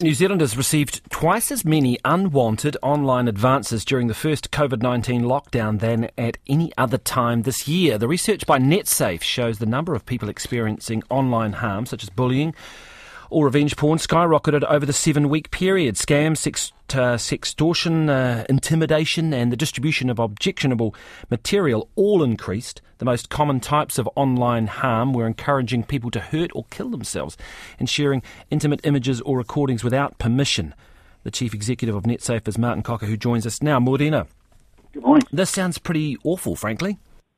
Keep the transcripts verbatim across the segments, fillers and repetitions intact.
New Zealand has received twice as many unwanted online advances during the first COVID nineteen lockdown than at any other time this year. The research by NetSafe shows the number of people experiencing online harm, such as bullying or revenge porn, skyrocketed over the seven-week period. Scams, sex, uh, sextortion, uh, intimidation and the distribution of objectionable material all increased. The most common types of online harm were encouraging people to hurt or kill themselves and sharing intimate images or recordings without permission. The chief executive of NetSafe is Martin Cocker, who joins us now. Morena. Good morning. This sounds pretty awful, frankly.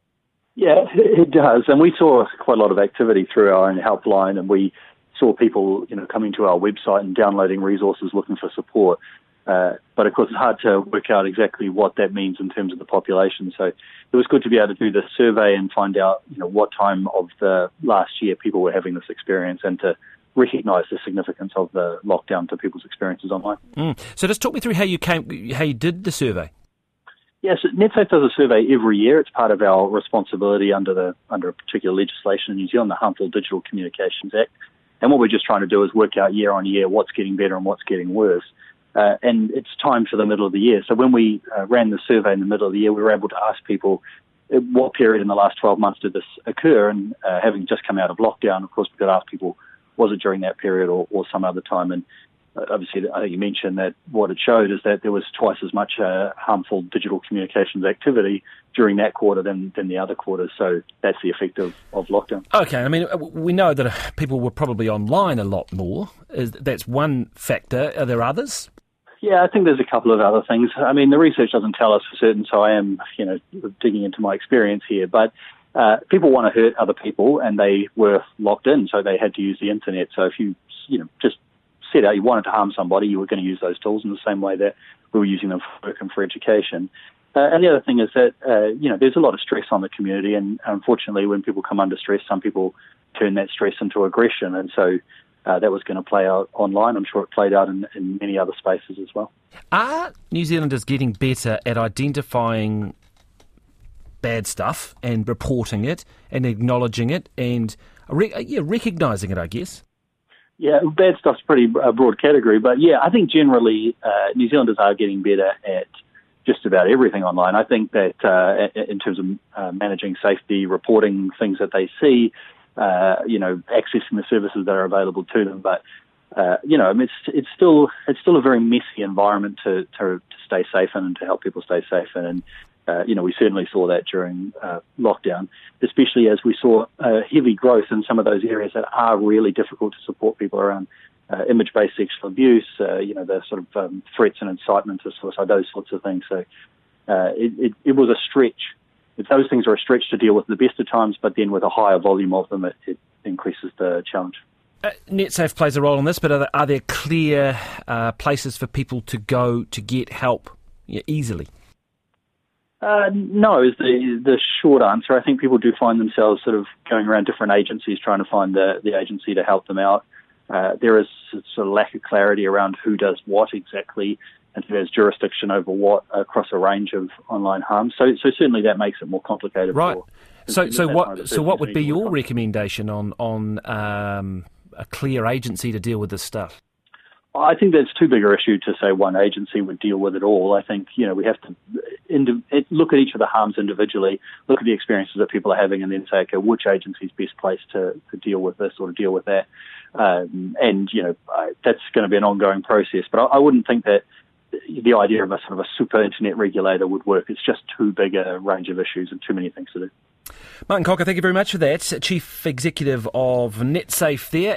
Yeah, it does. And we saw quite a lot of activity through our own helpline, and we saw people, you know, coming to our website and downloading resources looking for support. Uh, but of course, it's hard to work out exactly what that means in terms of the population. So it was good to be able to do this survey and find out, you know, what time of the last year people were having this experience, and to recognise the significance of the lockdown to people's experiences online. Mm. So just talk me through how you came, how you did the survey. Yes, NetSafe does a survey every year. It's part of our responsibility under the under a particular legislation in New Zealand, the Harmful Digital Communications Act. And what we're just trying to do is work out year on year what's getting better and what's getting worse. Uh, and it's time for the middle of the year. So when we uh, ran the survey in the middle of the year, we were able to ask people uh, what period in the last twelve months did this occur. And uh, having just come out of lockdown, of course, we could ask people, was it during that period or, or some other time? And uh, obviously, I think you mentioned that what it showed is that there was twice as much uh, harmful digital communications activity during that quarter than, than the other quarters. So that's the effect of, of lockdown. Okay, I mean, we know that people were probably online a lot more. Is, that's one factor. Are there others? Yeah, I think there's a couple of other things. I mean, the research doesn't tell us for certain, so I am, you know, digging into my experience here. But uh, people want to hurt other people, and they were locked in, so they had to use the internet. So if you, you know, just set out you wanted to harm somebody, you were going to use those tools in the same way that we were using them for work and for education. Uh, and the other thing is that, uh, you know, there's a lot of stress on the community, and unfortunately when people come under stress, some people turn that stress into aggression, and so uh, that was going to play out online. I'm sure it played out in, in many other spaces as well. Are New Zealanders getting better at identifying bad stuff and reporting it and acknowledging it and re- yeah, recognising it, I guess? Yeah, bad stuff's a pretty uh, broad category, but yeah, I think generally uh, New Zealanders are getting better at just about everything online. I think that uh, in terms of uh, managing safety, reporting things that they see, uh, you know, accessing the services that are available to them. But uh, you know, I mean, it's it's still it's still a very messy environment to to, to stay safe in and to help people stay safe in. And uh, you know, we certainly saw that during uh, lockdown, especially as we saw uh, heavy growth in some of those areas that are really difficult to support people around. Uh, image-based sexual abuse, uh, you know, the sort of um, threats and incitement to suicide, those sorts of things. So uh, it, it, it was a stretch. If those things are a stretch to deal with the best of times, but then with a higher volume of them, it, it increases the challenge. Uh, NetSafe plays a role in this, but are there, are there clear uh, places for people to go to get help yeah, easily? Uh, no, is the the short answer. I think people do find themselves sort of going around different agencies trying to find the, the agency to help them out. Uh, there is sort of lack of clarity around who does what exactly and who has jurisdiction over what across a range of online harm. So, so certainly that makes it more complicated. Right. For, so, so what? So, what would be your recommendation on on um, a clear agency to deal with this stuff? I think that's too big an issue to say one agency would deal with it all. I think, you know, we have to indi- look at each of the harms individually, look at the experiences that people are having, and then say, okay, which agency is best placed to, to deal with this or to deal with that. Um, and, you know, I, that's going to be an ongoing process. But I, I wouldn't think that the idea of a sort of a super internet regulator would work. It's just too big a range of issues and too many things to do. Martin Cocker, thank you very much for that. Chief Executive of NetSafe there.